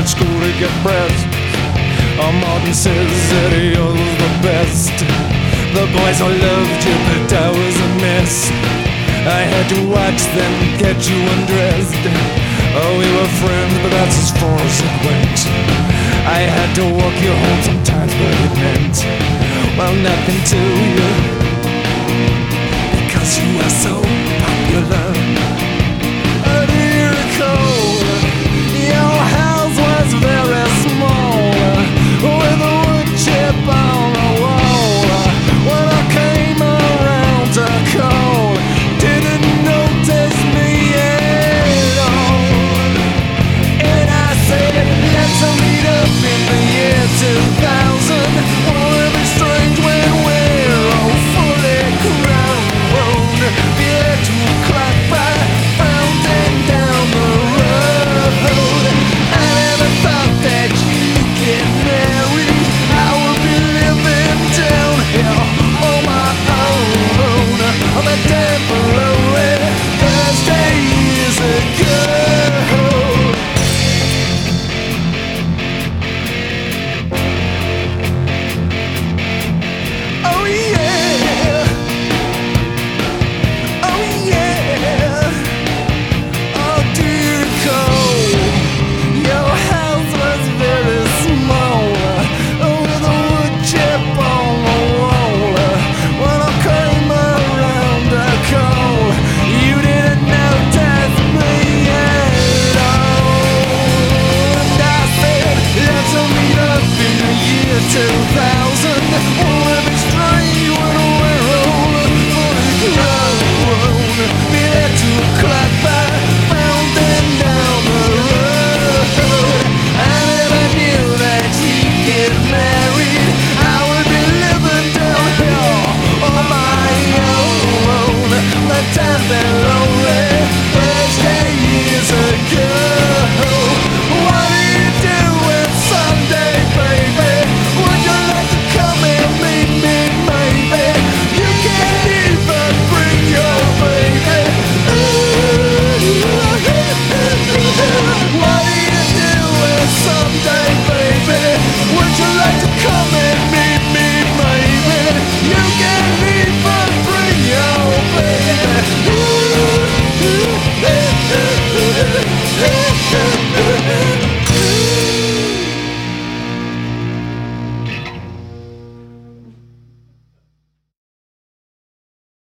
at school to get breast. Martin says that you're the best. The boys all loved you, but I was a mess. I had to watch them get you undressed. Oh, we were friends, but that's as far as it went. I had to walk you home sometimes, but it meant, well, nothing to you, because you were so popular. Do you recall your house was very small, with a wood chip on the wall? When I came around to call, didn't notice me at all. And I said, let's meet up in the year 2000. Won't it be strange when we're all fully grown? Beer to clock by fountain down the road. I never thought that you'd get married. I would be living down here on my own. On that temporary Thursday years ago. Oh yeah, oh yeah. Oh, do you recall your house was very small, with a wood chip on the wall? When I came around to call, you didn't notice me at all. And I said, let's meet up in the year 2000. Won't it be strange when we're all fully grown? Be there 2 o'clock by fountain down the road. I never knew that you'd get married. I would be living down here on my own. The time that lonely Thursday years ago. What do you do with Sunday, baby? Would you like to come and meet me, maybe? You can't even bring your baby. What do you do with Sunday, baby? Would you like to come and meet me, maybe? You can't even bring your baby.